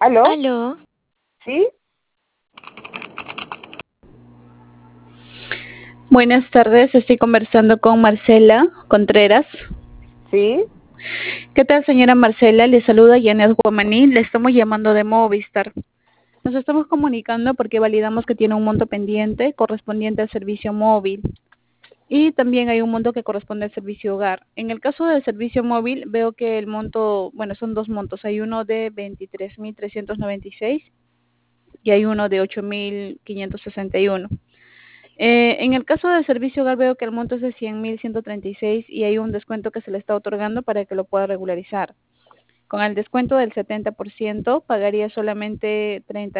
¿Aló? Aló, ¿Sí? Buenas tardes, estoy conversando con Marcela Contreras. ¿Sí? ¿Qué tal, señora Marcela? Le saluda Janet Guamaní, le estamos llamando de Movistar. Nos estamos comunicando porque validamos que tiene un monto pendiente correspondiente al servicio móvil y también hay un monto que corresponde al servicio hogar. En el caso del servicio móvil veo que el monto, bueno, son dos montos, hay uno de 23.396 y hay uno de 8.561. En el caso del servicio hogar veo que el monto es de 100.136 y hay un descuento que se le está otorgando para que lo pueda regularizar. Con el descuento del 70% pagaría solamente 30